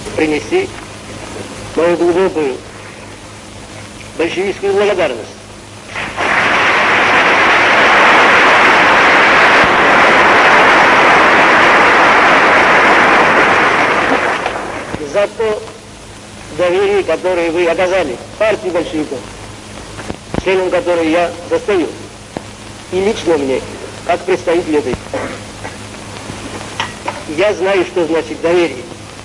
принести мою глубокую большевистскую благодарность за то доверие, которое вы оказали партии большевиков, членом которой я состою, и лично мне, как представитель этой. Я знаю, что значит доверие.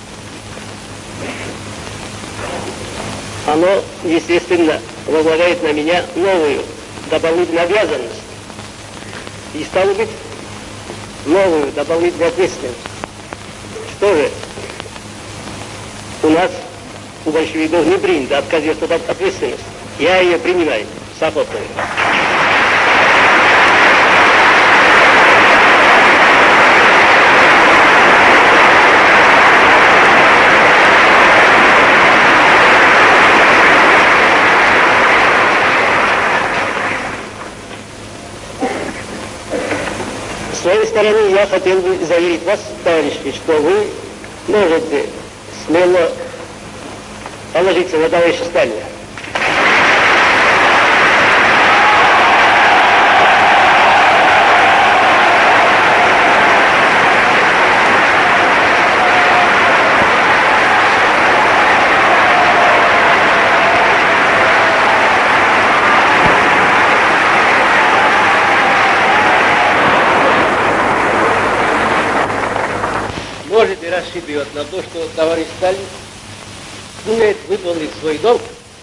Оно, естественно, возлагает на меня новую дополнительную обязанность и, стало быть, новую дополнительную ответственность. Что же, у нас, у большевиков, не принято отказываться от ответственности. Я ее принимаю с охотой. С своей стороны, я хотел бы заверить вас, товарищи, что вы можете смело положиться на товарища Сталина. Можете рассчитывать на то, что товарищ Сталин сумеет выполнить свой долг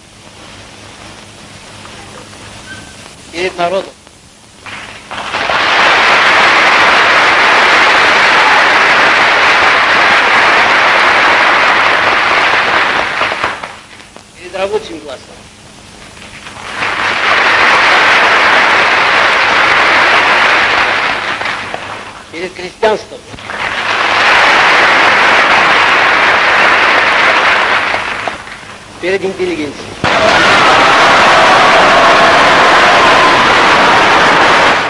перед народом. Перед рабочим классом. Перед крестьянством. Перед интеллигенцией.